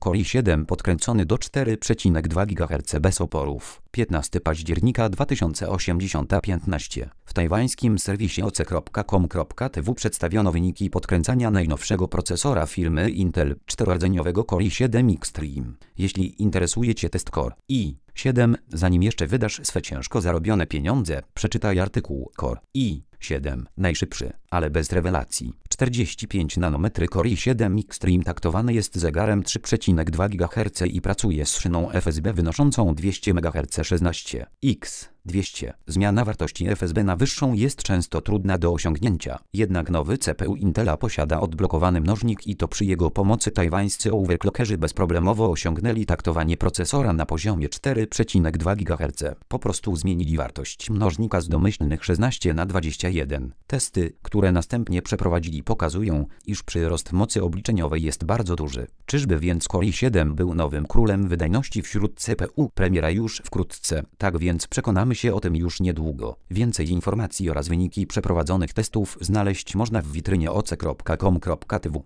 Core i7 podkręcony do 4,2 GHz bez oporów. 15 października 2015. W tajwańskim serwisie oc.com.tw przedstawiono wyniki podkręcania najnowszego procesora firmy Intel, czterorodzeniowego Core i7 Extreme. Jeśli interesuje Cię test Core i7, zanim jeszcze wydasz swe ciężko zarobione pieniądze, przeczytaj artykuł Core i7. Najszybszy, ale bez rewelacji. 45 nanometry Core i7 Extreme taktowany jest zegarem 3,2 GHz i pracuje z szyną FSB wynoszącą 200 MHz 16x200. Zmiana wartości FSB na wyższą jest często trudna do osiągnięcia. Jednak nowy CPU Intela posiada odblokowany mnożnik i to przy jego pomocy tajwańscy overclockerzy bezproblemowo osiągnęli taktowanie procesora na poziomie 4,2 GHz. Po prostu zmienili wartość mnożnika z domyślnych 16 na 21. Testy, które następnie przeprowadzili, pokazują, iż przyrost mocy obliczeniowej jest bardzo duży. Czyżby więc Core i7 był nowym królem wydajności wśród CPU? Premiera już wkrótce, tak więc przekonamy się o tym już niedługo. Więcej informacji oraz wyniki przeprowadzonych testów znaleźć można w witrynie oc.com.tw.